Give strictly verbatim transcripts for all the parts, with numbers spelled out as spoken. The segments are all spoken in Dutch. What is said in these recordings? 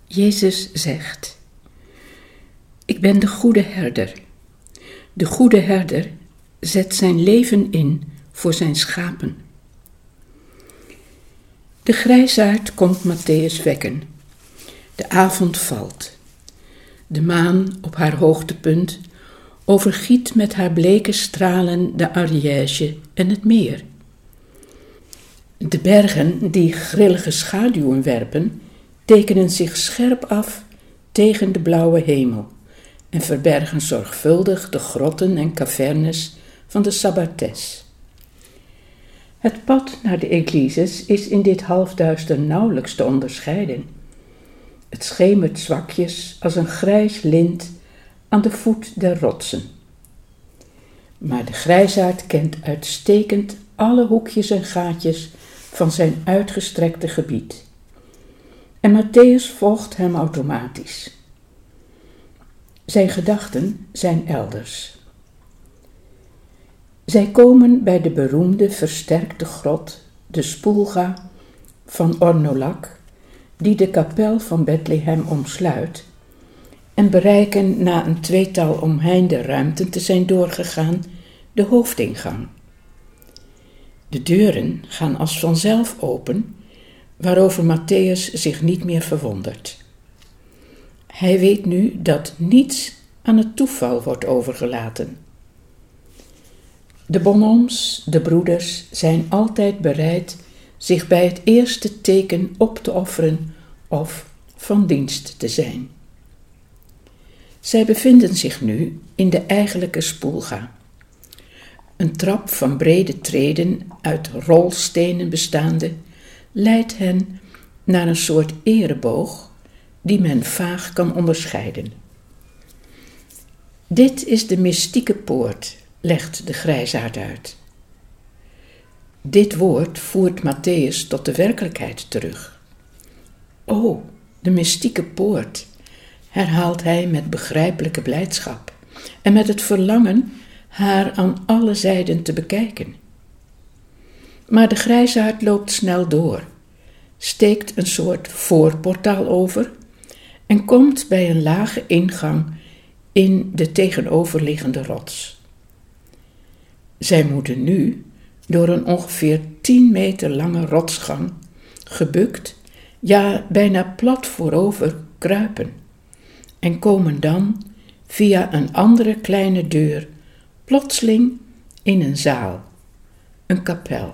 Jezus zegt: Ik ben de goede herder. De goede herder zet zijn leven in voor zijn schapen. De grijsaard komt Mattheüs wekken. De avond valt. De maan op haar hoogtepunt overgiet met haar bleke stralen de Ariège en het meer. De bergen die grillige schaduwen werpen, tekenen zich scherp af tegen de blauwe hemel en verbergen zorgvuldig de grotten en cavernes van de Sabbates. Het pad naar de églises is in dit halfduister nauwelijks te onderscheiden. Het schemert zwakjes als een grijs lint aan de voet der rotsen. Maar de grijsaard kent uitstekend alle hoekjes en gaatjes van zijn uitgestrekte gebied. En Mattheüs volgt hem automatisch. Zijn gedachten zijn elders. Zij komen bij de beroemde versterkte grot, de Spoelga van Ornolac, die de kapel van Bethlehem omsluit, en bereiken na een tweetal omheinde ruimten te zijn doorgegaan de hoofdingang. De deuren gaan als vanzelf open, waarover Mattheüs zich niet meer verwondert. Hij weet nu dat niets aan het toeval wordt overgelaten. De bonhommes, de broeders, zijn altijd bereid zich bij het eerste teken op te offeren of van dienst te zijn. Zij bevinden zich nu in de eigenlijke Spoelga. Een trap van brede treden uit rolstenen bestaande leidt hen naar een soort ereboog die men vaag kan onderscheiden. Dit is de mystieke poort, legt de grijsaard uit. Dit woord voert Mattheüs tot de werkelijkheid terug. O, de mystieke poort, herhaalt hij met begrijpelijke blijdschap en met het verlangen haar aan alle zijden te bekijken. Maar de grijsaard loopt snel door, steekt een soort voorportaal over en komt bij een lage ingang in de tegenoverliggende rots. Zij moeten nu door een ongeveer tien meter lange rotsgang, gebukt, ja bijna plat voorover kruipen, en komen dan via een andere kleine deur plotseling in een zaal, een kapel.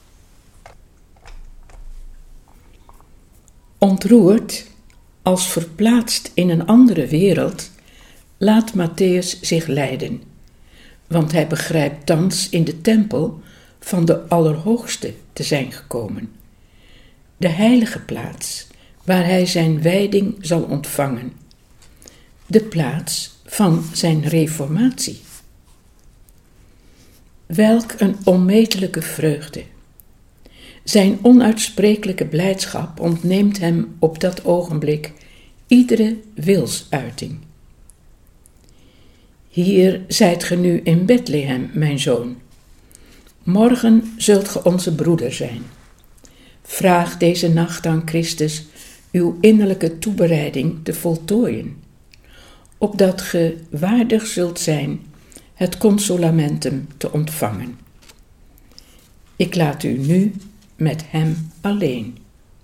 Ontroerd, als verplaatst in een andere wereld, laat Mattheüs zich leiden, want hij begrijpt thans in de tempel van de Allerhoogste te zijn gekomen, de heilige plaats waar hij zijn wijding zal ontvangen, de plaats van zijn reformatie. Welk een onmetelijke vreugde! Zijn onuitsprekelijke blijdschap ontneemt hem op dat ogenblik iedere wilsuiting. Hier zijt ge nu in Bethlehem, mijn zoon. Morgen zult ge onze broeder zijn. Vraag deze nacht aan Christus uw innerlijke toebereiding te voltooien, opdat ge waardig zult zijn het consolamentum te ontvangen. Ik laat u nu met hem alleen.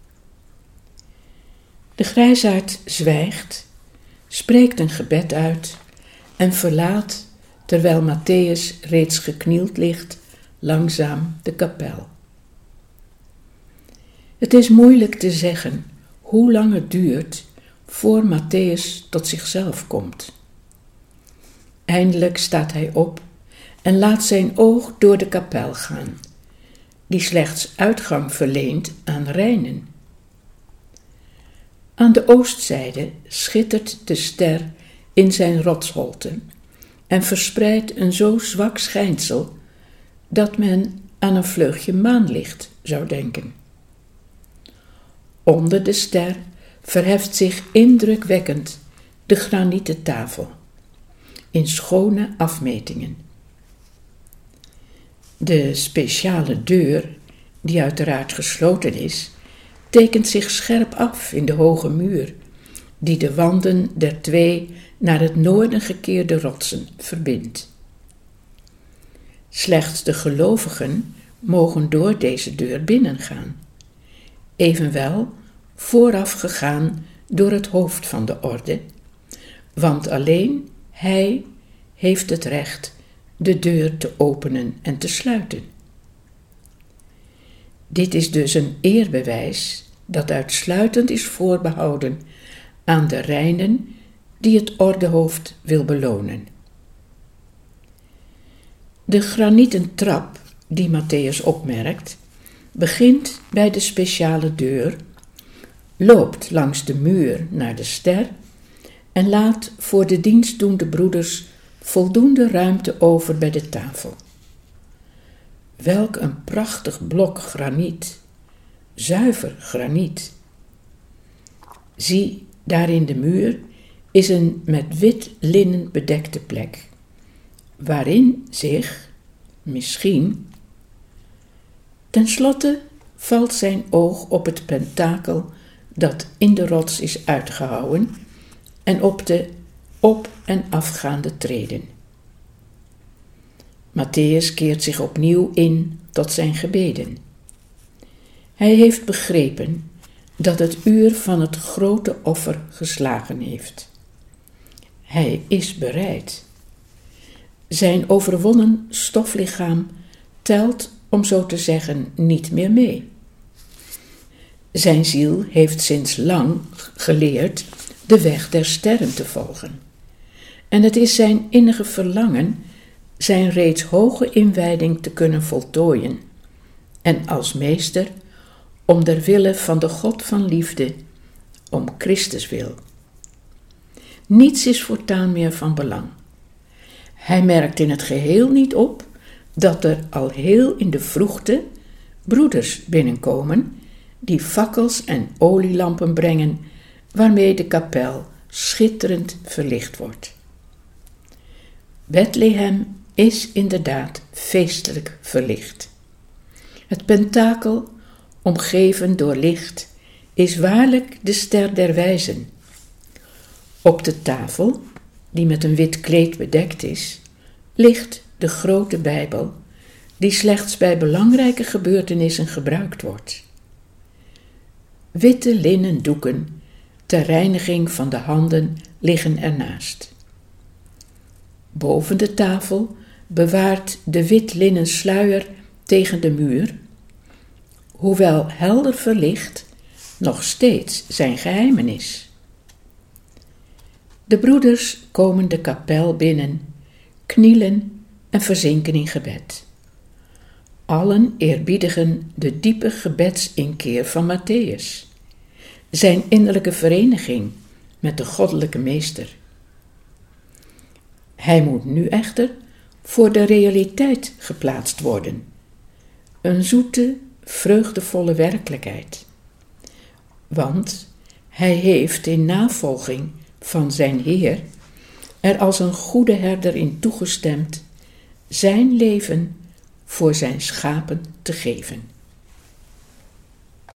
De grijsaard zwijgt, spreekt een gebed uit en verlaat, terwijl Mattheüs reeds geknield ligt, langzaam de kapel. Het is moeilijk te zeggen hoe lang het duurt voor Mattheüs tot zichzelf komt. Eindelijk staat hij op en laat zijn oog door de kapel gaan, die slechts uitgang verleent aan reinen. Aan de oostzijde schittert de ster in zijn rotsholte en verspreidt een zo zwak schijnsel dat men aan een vleugje maanlicht zou denken. Onder de ster verheft zich indrukwekkend de granieten tafel, in schone afmetingen. De speciale deur, die uiteraard gesloten is, tekent zich scherp af in de hoge muur die de wanden der twee naar het noorden gekeerde rotsen verbindt. Slechts de gelovigen mogen door deze deur binnengaan, evenwel voorafgegaan door het hoofd van de orde, want alleen hij heeft het recht de deur te openen en te sluiten. Dit is dus een eerbewijs dat uitsluitend is voorbehouden aan de reinen die het ordehoofd wil belonen. De granieten trap die Matthäus opmerkt, begint bij de speciale deur, loopt langs de muur naar de ster en laat voor de dienstdoende broeders voldoende ruimte over bij de tafel. Welk een prachtig blok graniet, zuiver graniet. Zie, daar in de muur is een met wit linnen bedekte plek, waarin zich, misschien, ten slotte valt zijn oog op het pentakel dat in de rots is uitgehouwen en op de op- en afgaande treden. Matthäus keert zich opnieuw in tot zijn gebeden. Hij heeft begrepen dat het uur van het grote offer geslagen heeft. Hij is bereid. Zijn overwonnen stoflichaam telt, om zo te zeggen, niet meer mee. Zijn ziel heeft sinds lang geleerd de weg der sterren te volgen. En het is zijn innige verlangen zijn reeds hoge inwijding te kunnen voltooien en als meester om der wille van de God van liefde, om Christus wil. Niets is voortaan meer van belang. Hij merkt in het geheel niet op dat er al heel in de vroegte broeders binnenkomen die fakkels en olielampen brengen waarmee de kapel schitterend verlicht wordt. Bethlehem is inderdaad feestelijk verlicht. Het pentakel, omgeven door licht, is waarlijk de ster der wijzen. Op de tafel, die met een wit kleed bedekt is, ligt de grote Bijbel, die slechts bij belangrijke gebeurtenissen gebruikt wordt. Witte linnen doeken ter reiniging van de handen liggen ernaast. Boven de tafel bewaart de wit linnen sluier tegen de muur, hoewel helder verlicht, nog steeds zijn geheimenis. De broeders komen de kapel binnen, knielen en verzinken in gebed. Allen eerbiedigen de diepe gebedsinkeer van Matthäus, zijn innerlijke vereniging met de goddelijke meester. Hij moet nu echter voor de realiteit geplaatst worden, een zoete, vreugdevolle werkelijkheid. Want hij heeft in navolging van zijn Heer er als een goede herder in toegestemd zijn leven voor zijn schapen te geven.